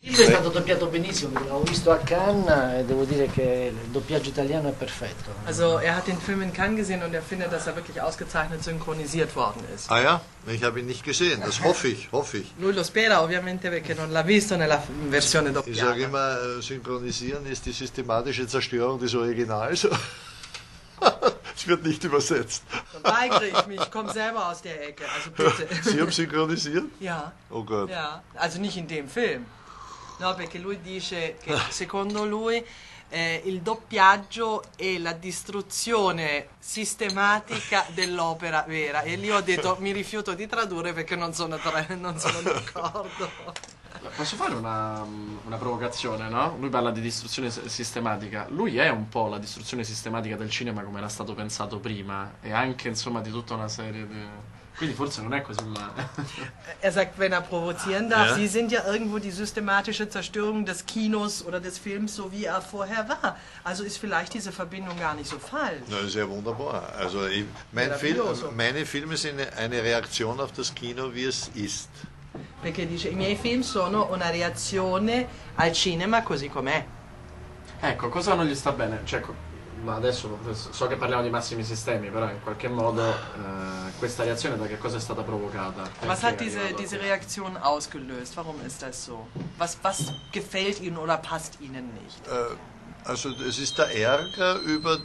Il film è stato doppiato benissimo, l'ho visto a Cannes e devo dire che il doppiaggio italiano è perfetto. Also er hat den Film in Cannes gesehen und er findet, dass er wirklich ausgezeichnet synchronisiert worden ist. Ah ja? Ich habe ihn nicht gesehen, das hoffe ich. Lui lo spera ovviamente perché non l'ha visto nella versione Ich sage doppiata. immer, synchronisieren ist die systematische Zerstörung des Originals. Es wird nicht übersetzt. Da weigere ich mich, ich komme selber aus der Ecke, also bitte. Sie haben synchronisiert? Ja. Oh Gott. Ja, also nicht in dem film. No, perché lui dice che secondo lui il doppiaggio è la distruzione sistematica dell'opera vera. E lì ho detto mi rifiuto di tradurre perché non sono d'accordo. Posso fare una provocazione, no? Lui parla di distruzione sistematica. Lui è un po' la distruzione sistematica del cinema come era stato pensato prima. E anche, insomma, di tutta una serie di... Quindi forse non è così Er sagt, wenn er provozieren darf, Ja. Sie sind ja irgendwo die systematische Zerstörung des Kinos oder des Films, so wie er vorher war. Also ist vielleicht diese Verbindung gar nicht so falsch. Das ist ja wunderbar. Also Meraviglioso. meine Filme sind eine Reaktion auf das Kino, wie es ist. Perché dice, i miei film sono una reazione al cinema così com'è. Ecco, cosa non gli sta bene? Cioè, ma adesso so che parliamo di massimi sistemi, però in qualche modo questa reazione da che cosa è stata provocata? Was Perché hat è arrivata diese qui? Reaktion ausgelöst? Warum ist das so? Was gefällt Ihnen oder passt Ihnen nicht? Also es ist der Ärger über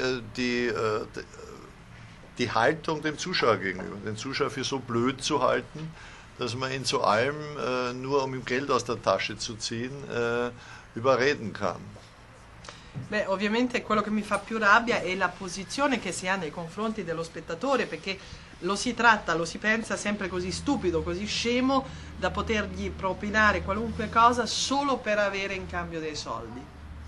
die Haltung dem Zuschauer gegenüber, den Zuschauer für so blöd zu halten, dass man ihn zu allem, nur um ihm Geld aus der Tasche zu ziehen, überreden kann. Beh, ovviamente quello che mi fa più rabbia è la posizione che si ha nei confronti dello spettatore, perché lo si tratta, lo si pensa sempre così stupido, così scemo, da potergli propinare qualunque cosa solo per avere in cambio dei soldi.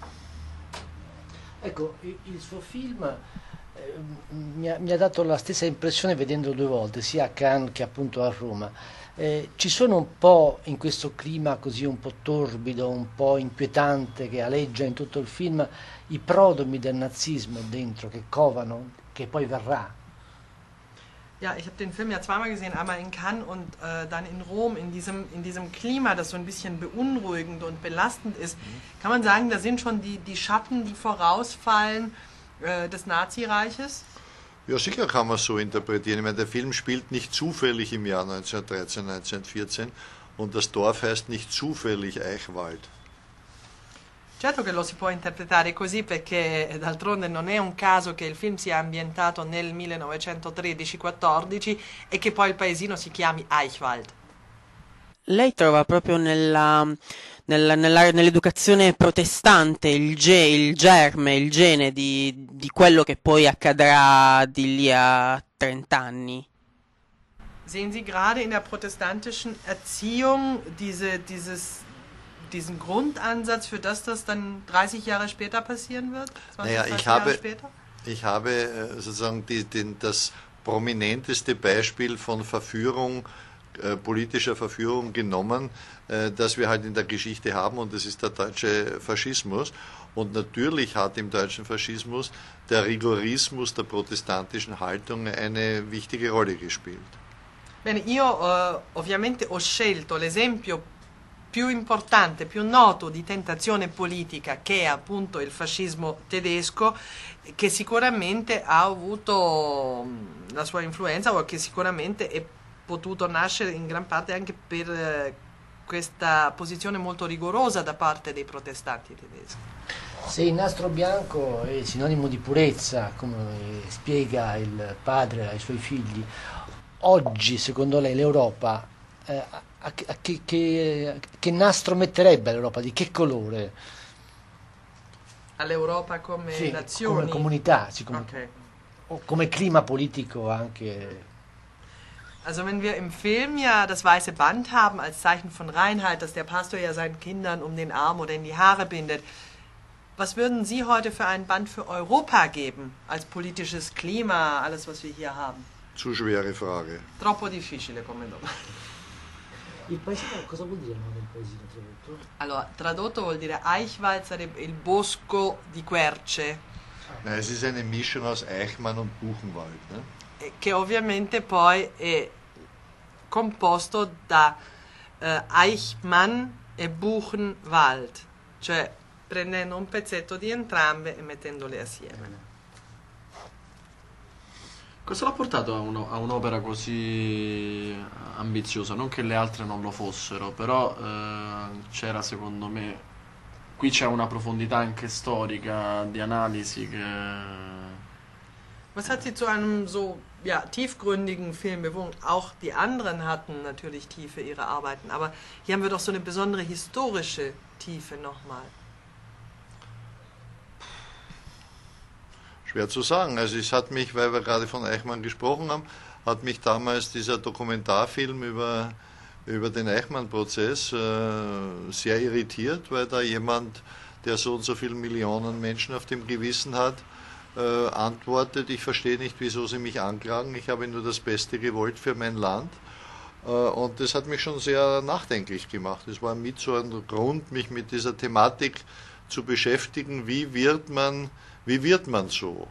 Ecco, il suo film mi ha dato la stessa impressione vedendolo due volte, sia a Cannes che appunto a Roma. Ci sono un po' in questo clima così un po' torbido, un po' inquietante che aleggia in tutto il film, i prodromi del nazismo dentro che covano, che poi verrà. Ja, ich habe den Film ja zweimal gesehen, einmal in Cannes und dann in Rom, in diesem Klima, das so ein bisschen beunruhigend und belastend ist, kann man sagen, da sind schon die Schatten, die vorausfallen des Nazireiches. Ja, sicher kann man es so interpretieren. Ich meine, der Film spielt nicht zufällig im Jahr 1913, 1914 und das Dorf heißt nicht zufällig Eichwald. Certo che lo si può interpretare così perché d'altronde non è un caso che il film sia ambientato nel 1913-14 e che poi il paesino si chiami Eichwald. Lei trova proprio nell'educazione protestante il germe, il gene di quello che poi accadrà di lì a 30 anni. Sehen Sie gerade in der protestantischen Erziehung diesen Grundansatz, für das dann 30 Jahre später passieren wird? 20, Naja, 30 Jahre später? ich habe sozusagen das prominenteste Beispiel von Verführung, politischer Verführung genommen, das wir halt in der Geschichte haben, und das ist der deutsche Faschismus. Und natürlich hat im deutschen Faschismus der Rigorismus der protestantischen Haltung eine wichtige Rolle gespielt. Bene, io ovviamente ho scelto l'esempio più importante, più noto di tentazione politica, che è appunto il fascismo tedesco, che sicuramente ha avuto la sua influenza, o che sicuramente è potuto nascere in gran parte anche per questa posizione molto rigorosa da parte dei protestanti tedeschi. Se il nastro bianco è sinonimo di purezza, come spiega il padre ai suoi figli, oggi secondo lei l'Europa che nastro metterebbe all'Europa? Di che colore? All'Europa come nazione? Come comunità, Okay. o come clima politico anche. Also wenn wir im Film ja das weiße Band haben als Zeichen von Reinheit, dass der Pastor ja seinen Kindern um den Arm oder in die Haare bindet, was würden Sie heute für ein Band für Europa geben, als politisches Klima, alles was wir hier haben? Zu schwere Frage. Troppo difficile come domanda. Il paesino, cosa vuol dire il paesino tradotto? Allora, tradotto vuol dire Eichwald sarebbe il bosco di querce, Nein, es ist eine Mischung aus Eichmann und Buchenwald. Ne? che ovviamente poi è composto da Eichmann e Buchenwald, cioè prendendo un pezzetto di entrambe e mettendole assieme. Cosa l'ha portato a un'opera così ambiziosa? Non che le altre non lo fossero, però c'era secondo me, qui c'è una profondità anche storica, di analisi che... Was hat sie zu einem so tiefgründigen Film bewogen? Auch die anderen hatten natürlich Tiefe, ihre Arbeiten, aber hier haben wir doch so eine besondere historische Tiefe nochmal. Schwer zu sagen. Also es hat mich, weil wir gerade von Eichmann gesprochen haben, hat mich damals dieser Dokumentarfilm über den Eichmann-Prozess sehr irritiert, weil da jemand, der so und so viele Millionen Menschen auf dem Gewissen hat, antwortet, ich verstehe nicht, wieso Sie mich anklagen, ich habe nur das Beste gewollt für mein Land. Und das hat mich schon sehr nachdenklich gemacht. Es war mit so ein Grund, mich mit dieser Thematik zu beschäftigen, wie wird man so?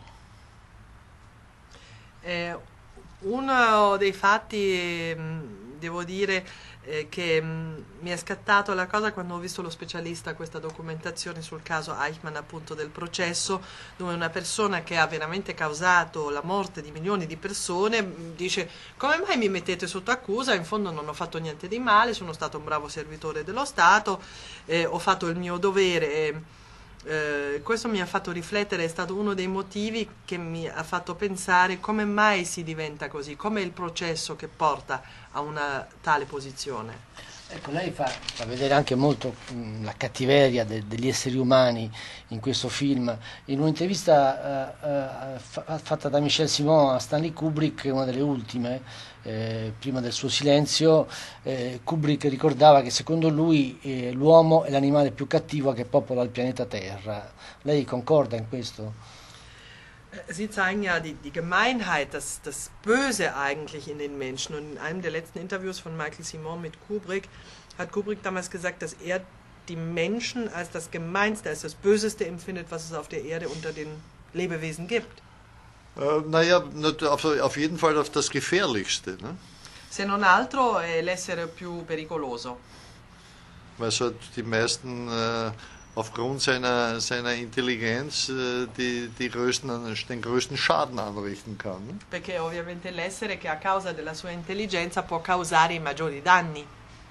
Uno dei fatti, devo dire, che mi è scattato la cosa quando ho visto lo specialista a questa documentazione sul caso Eichmann, appunto del processo, dove una persona che ha veramente causato la morte di milioni di persone dice: come mai mi mettete sotto accusa? In fondo non ho fatto niente di male, sono stato un bravo servitore dello Stato, ho fatto il mio dovere. Questo mi ha fatto riflettere, è stato uno dei motivi che mi ha fatto pensare come mai si diventa così, com'è il processo che porta a una tale posizione. Ecco, lei fa vedere anche molto la cattiveria degli esseri umani in questo film. In un'intervista fatta da Michel Simon a Stanley Kubrick, una delle ultime, prima del suo silenzio, Kubrick ricordava che secondo lui l'uomo è l'animale più cattivo che popola il pianeta Terra. Lei concorda in questo? Sie zeigen ja die Gemeinheit, das Böse eigentlich in den Menschen. Und in einem der letzten Interviews von Michael Simon mit Kubrick hat Kubrick damals gesagt, dass er die Menschen als das Gemeinste, als das Böseste empfindet, was es auf der Erde unter den Lebewesen gibt. Naja, auf jeden Fall auf das Gefährlichste. Ne? Se non altro è l'essere più pericoloso. Weil so die meisten aufgrund seiner Intelligenz den größten Schaden anrichten kann. Ne? Perché ovviamente l'essere che a causa della sua intelligenza può causare i maggiori danni.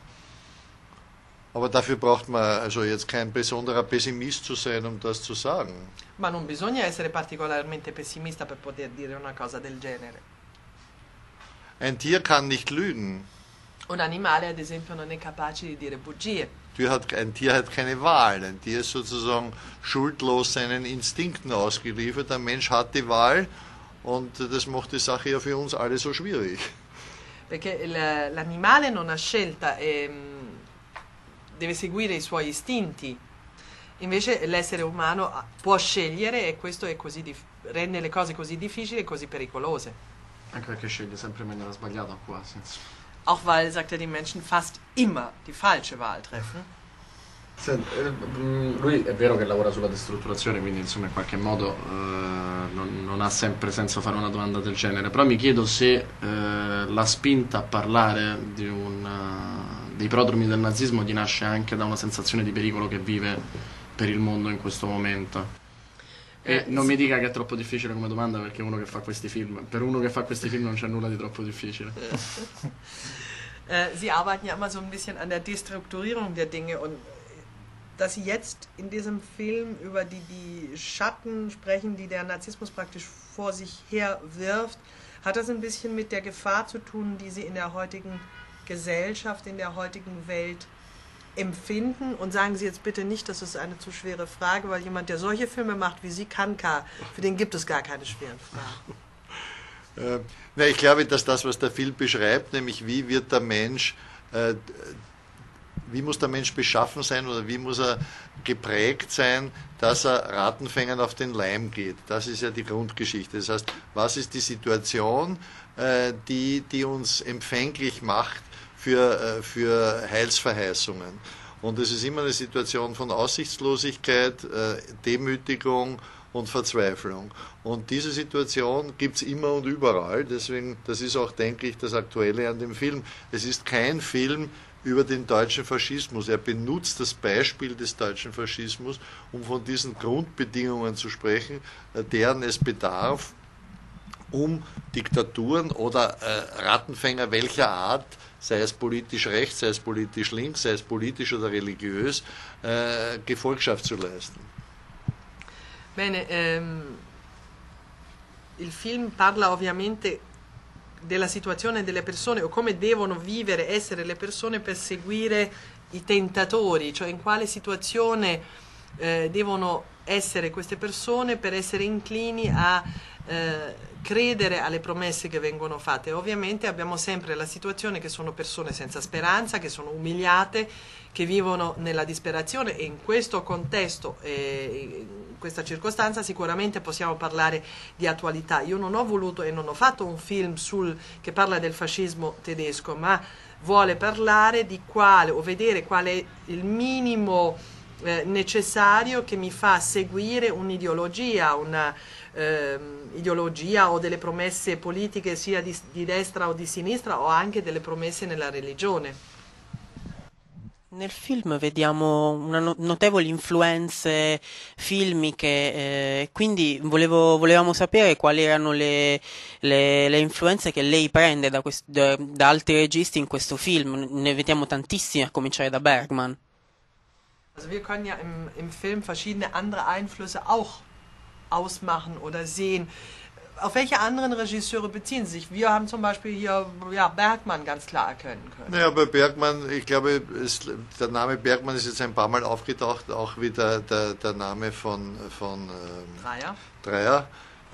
Aber dafür braucht man also jetzt kein besonderer Pessimist zu sein, um das zu sagen. Ma non bisogna essere particolarmente pessimista per poter dire una cosa del genere. Ein Tier kann nicht lügen. Un animale, ad esempio, non è capace di dire bugie. Ein Tier hat keine Wahl. Ein Tier ist sozusagen schuldlos seinen Instinkten ausgeliefert. Ein Mensch hat die Wahl und das macht die Sache ja für uns alle so schwierig. Perché l'animale non ha scelta e deve seguire i suoi istinti. Invece l'essere umano può scegliere e questo è così rende le cose così difficili e così pericolose. Anche perché sceglie sempre in maniera sbagliata quasi. Auch weil, sagt er, die Menschen fast immer die falsche Wahl treffen. Lui è vero che lavora sulla destrutturazione, quindi insomma in qualche modo non ha sempre senso fare una domanda del genere, però mi chiedo se la spinta a parlare dei prodromi del nazismo gli nasce anche da una sensazione di pericolo che vive per il mondo in questo momento. E non mi dica che è troppo difficile come domanda, perché uno che fa questi film, per uno che fa questi film non c'è nulla di troppo difficile. Sie arbeiten ja immer so ein bisschen an der Destrukturierung der Dinge und dass Sie jetzt in diesem Film über die Schatten sprechen, die der Narzissmus praktisch vor sich her wirft, hat das ein bisschen mit der Gefahr zu tun, die Sie in der heutigen Gesellschaft, in der heutigen Welt empfinden? Und sagen Sie jetzt bitte nicht, das ist eine zu schwere Frage, weil jemand, der solche Filme macht wie Sie, Kanka, für den gibt es gar keine schweren Fragen. Ich glaube, dass das, was der Film beschreibt, nämlich wie muss der Mensch beschaffen sein oder wie muss er geprägt sein, dass er Rattenfängern auf den Leim geht. Das ist ja die Grundgeschichte. Das heißt, was ist die Situation, die uns empfänglich macht für Heilsverheißungen. Und es ist immer eine Situation von Aussichtslosigkeit, Demütigung und Verzweiflung. Und diese Situation gibt es immer und überall. Deswegen, das ist auch, denke ich, das Aktuelle an dem Film. Es ist kein Film, über den deutschen Faschismus. Er benutzt das Beispiel des deutschen Faschismus, um von diesen Grundbedingungen zu sprechen, deren es bedarf, um Diktaturen oder Rattenfänger welcher Art, sei es politisch rechts, sei es politisch links, sei es politisch oder religiös, Gefolgschaft zu leisten. Bene, il film parla ovviamente della situazione delle persone o come devono vivere, essere le persone per seguire i tentatori, cioè in quale situazione devono essere queste persone per essere inclini a credere alle promesse che vengono fatte. Ovviamente abbiamo sempre la situazione che sono persone senza speranza, che sono umiliate, che vivono nella disperazione, e in questo contesto, in questa circostanza, sicuramente possiamo parlare di attualità. Io non ho voluto e non ho fatto un film che parla del fascismo tedesco, ma vuole parlare di quale, o vedere qual è il minimo necessario che mi fa seguire un'ideologia, ideologia o delle promesse politiche sia di destra o di sinistra, o anche delle promesse nella religione. Nel film vediamo notevoli influenze filmiche, quindi volevamo sapere quali erano le influenze che lei prende da altri registi in questo film. Ne vediamo tantissime, a cominciare da Bergman. Also wir können ja im Film verschiedene andere Einflüsse auch ausmachen oder sehen. Auf welche anderen Regisseure beziehen Sie sich? Wir haben zum Beispiel hier Bergman ganz klar erkennen können. Naja, bei Bergman, ich glaube, der Name Bergman ist jetzt ein paar Mal aufgetaucht, auch wie der Name von Dreyer.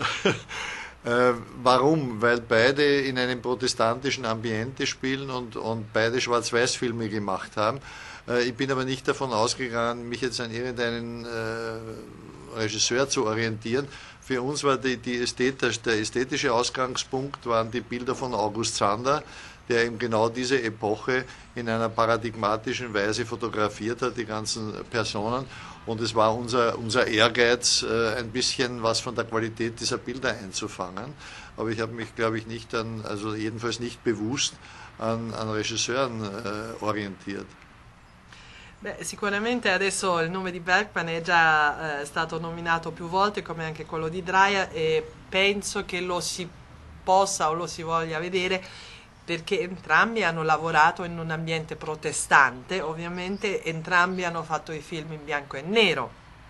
Warum? Weil beide in einem protestantischen Ambiente spielen und beide Schwarz-Weiß-Filme gemacht haben. Ich bin aber nicht davon ausgegangen, mich jetzt an irgendeinen Regisseur zu orientieren. Für uns war der ästhetische Ausgangspunkt waren die Bilder von August Sander, der eben genau diese Epoche in einer paradigmatischen Weise fotografiert hat, die ganzen Personen. Und es war unser Ehrgeiz, ein bisschen was von der Qualität dieser Bilder einzufangen. Aber ich habe mich, glaube ich, also jedenfalls nicht bewusst an Regisseuren orientiert. Beh, sicuramente adesso il nome di Bergman è già stato nominato più volte, come anche quello di Dreyer, e penso che lo si possa o lo si voglia vedere perché entrambi hanno lavorato in un ambiente protestante, ovviamente entrambi hanno fatto i film in bianco e nero.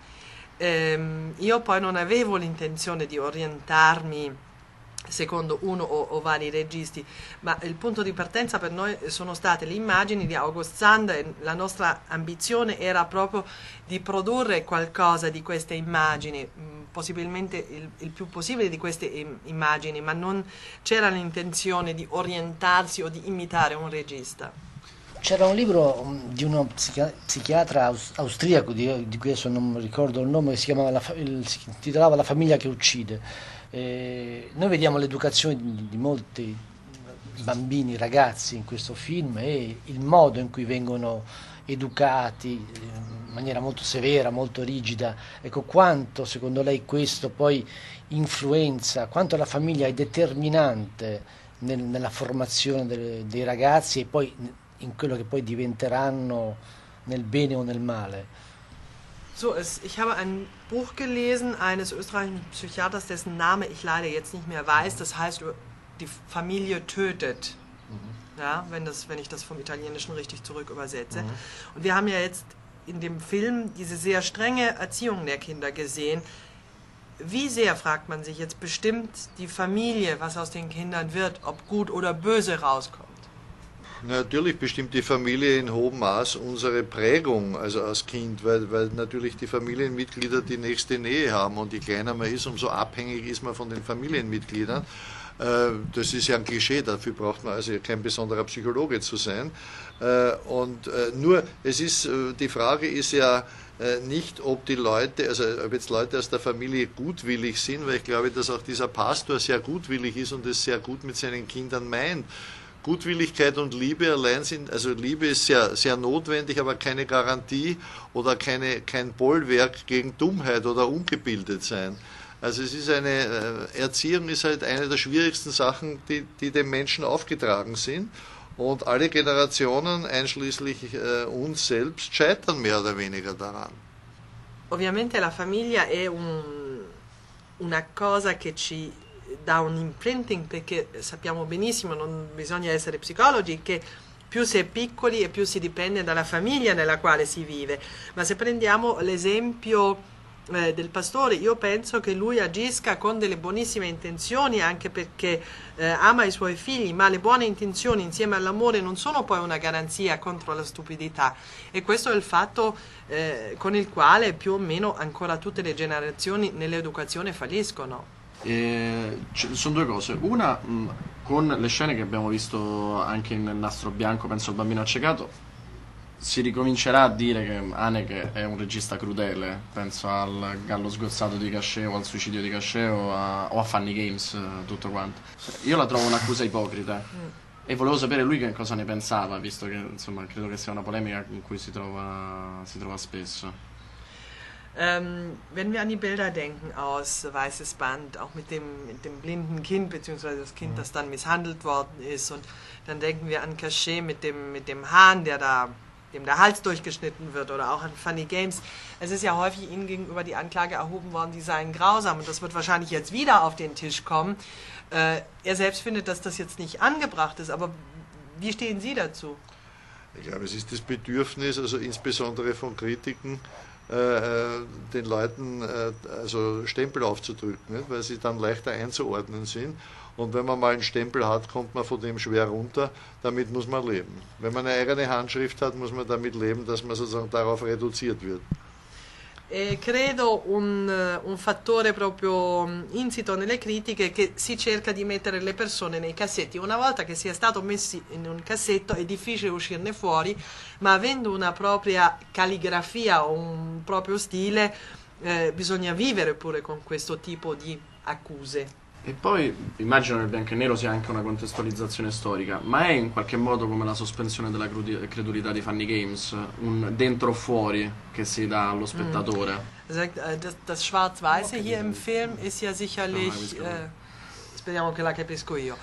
Io poi non avevo l'intenzione di orientarmi secondo uno o vari registi, ma il punto di partenza per noi sono state le immagini di August Sander, e la nostra ambizione era proprio di produrre qualcosa di queste immagini, possibilmente il più possibile di queste immagini, ma non c'era l'intenzione di orientarsi o di imitare un regista. C'era un libro di uno psichiatra austriaco, di cui adesso non ricordo il nome, che si intitolava La famiglia che uccide. Noi vediamo l'educazione di molti bambini, ragazzi in questo film, e il modo in cui vengono educati in maniera molto severa, molto rigida. Ecco, quanto secondo lei questo poi influenza, quanto la famiglia è determinante nella formazione dei ragazzi e poi in quello che poi diventeranno nel bene o nel male. So, ich habe ein Buch gelesen eines österreichischen Psychiaters, dessen Name ich leider jetzt nicht mehr weiß. Das heißt, die Familie tötet. Ja, wenn ich das vom Italienischen richtig zurück übersetze. Und wir haben ja jetzt in dem Film diese sehr strenge Erziehung der Kinder gesehen. Wie sehr, fragt man sich jetzt, bestimmt die Familie, was aus den Kindern wird, ob gut oder böse rauskommt? Natürlich bestimmt die Familie in hohem Maß unsere Prägung, also als Kind, weil natürlich die Familienmitglieder die nächste Nähe haben, und je kleiner man ist, umso abhängig ist man von den Familienmitgliedern. Das ist ja ein Klischee, dafür braucht man also kein besonderer Psychologe zu sein. Nur, die Frage ist ja nicht, ob die Leute, also ob jetzt Leute aus der Familie gutwillig sind, weil ich glaube, dass auch dieser Pastor sehr gutwillig ist und es sehr gut mit seinen Kindern meint. Gutwilligkeit und Liebe allein sind, also Liebe ist sehr, sehr notwendig, aber keine Garantie oder kein Bollwerk gegen Dummheit oder Ungebildetsein. Also es ist Erziehung ist halt eine der schwierigsten Sachen, die dem Menschen aufgetragen sind. Und alle Generationen, einschließlich uns selbst, scheitern mehr oder weniger daran. Ovviamente la famiglia è una cosa che ci dà un imprinting, perché sappiamo benissimo, non bisogna essere psicologi, che più si è piccoli e più si dipende dalla famiglia nella quale si vive. Ma se prendiamo l'esempio del pastore, io penso che lui agisca con delle buonissime intenzioni, anche perché ama i suoi figli, ma le buone intenzioni insieme all'amore non sono poi una garanzia contro la stupidità, e questo è il fatto con il quale più o meno ancora tutte le generazioni nell'educazione falliscono. Sono due cose. Una, con le scene che abbiamo visto anche nel Nastro Bianco, penso al bambino accecato, si ricomincerà a dire che Haneke è un regista crudele. Penso al Gallo sgozzato di Cachet o al suicidio di Cachet o a Funny Games, tutto quanto. Io la trovo un'accusa ipocrita e volevo sapere lui che cosa ne pensava, visto che insomma credo che sia una polemica in cui si trova spesso. Wenn wir an die Bilder denken aus Weißes Band, auch mit dem blinden Kind, beziehungsweise das Kind, das dann misshandelt worden ist, und dann denken wir an Cachet mit dem Hahn, dem der Hals durchgeschnitten wird, oder auch an Funny Games. Es ist ja häufig ihnen gegenüber die Anklage erhoben worden, die seien grausam, und das wird wahrscheinlich jetzt wieder auf den Tisch kommen. Er selbst findet, dass das jetzt nicht angebracht ist, aber wie stehen Sie dazu? Ich glaube, es ist das Bedürfnis, also insbesondere von Kritiken, den Leuten also Stempel aufzudrücken, nicht? Weil sie dann leichter einzuordnen sind. Und wenn man mal einen Stempel hat, kommt man von dem schwer runter. Damit muss man leben. Wenn man eine eigene Handschrift hat, muss man damit leben, dass man sozusagen darauf reduziert wird. Credo un fattore proprio insito nelle critiche, che si cerca di mettere le persone nei cassetti. Una volta che si è stato messi in un cassetto è difficile uscirne fuori, ma avendo una propria calligrafia o un proprio stile bisogna vivere pure con questo tipo di accuse. E poi immagino che il bianco e nero sia anche una contestualizzazione storica, ma è in qualche modo come la sospensione della credulità di Funny Games, un dentro o fuori che si dà allo spettatore. Das Schwarz-Weiße hier im Film ist ja sicherlich... speriamo che la capisco io.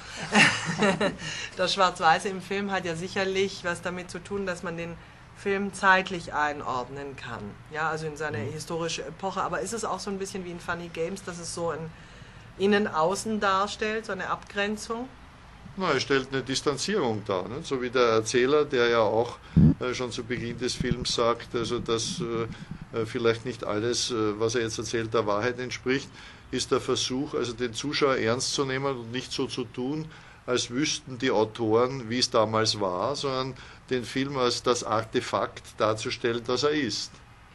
Das Schwarz-Weiße im Film hat ja sicherlich was damit zu tun, dass man den Film zeitlich einordnen kann. Ja, also in seine historische Epoche. Aber ist es auch so ein bisschen wie in Funny Games, dass es so ein Innen-Außen darstellt, so eine Abgrenzung? Na, er stellt eine Distanzierung dar, ne? So wie der Erzähler, der ja auch schon zu Beginn des Films sagt, also dass vielleicht nicht alles, was er jetzt erzählt, der Wahrheit entspricht, ist der Versuch, also den Zuschauer ernst zu nehmen und nicht so zu tun, als wüssten die Autoren, wie es damals war, sondern den Film als das Artefakt darzustellen, das er ist.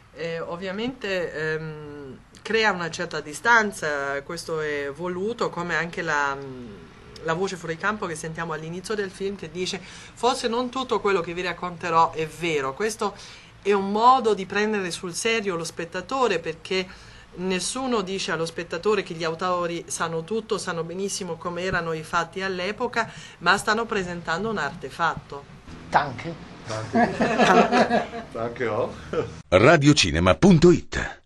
Ovviamente crea una certa distanza, questo è voluto, come anche la voce fuori campo che sentiamo all'inizio del film, che dice: forse non tutto quello che vi racconterò è vero. Questo è un modo di prendere sul serio lo spettatore, perché nessuno dice allo spettatore che gli autori sanno tutto, sanno benissimo come erano i fatti all'epoca, ma stanno presentando un artefatto. Danke. Danke. Danke auch. Radiocinema.it